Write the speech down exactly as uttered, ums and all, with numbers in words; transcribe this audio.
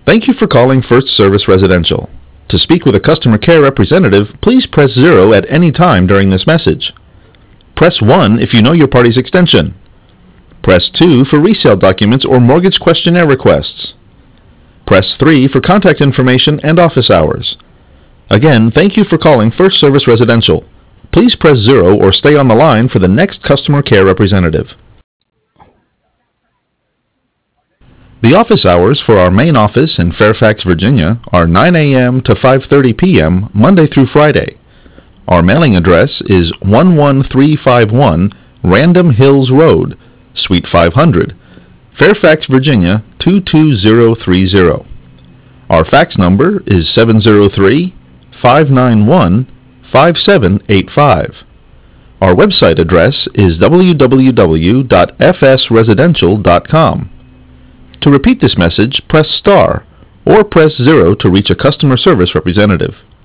Thank you for calling First Service Residential. To speak with a customer care representative, please press zero at any time during this message. Press one if you know your party's extension. Press two for resale documents or mortgage questionnaire requests. Press three for contact information and office hours. Again, thank you for calling First Service Residential. Please press zero or stay on the line for the next customer care representative. The office hours for our main office in Fairfax, Virginia are nine A M to five thirty P M Monday through Friday. Our mailing address is one one three five one Random Hills Road, Suite five hundred, Fairfax, Virginia two two zero three zero. Our fax number is seven zero three, five nine one, five seven eight five. Our website address is w w w dot f s residential dot com. To repeat this message, press star or press zero to reach a customer service representative.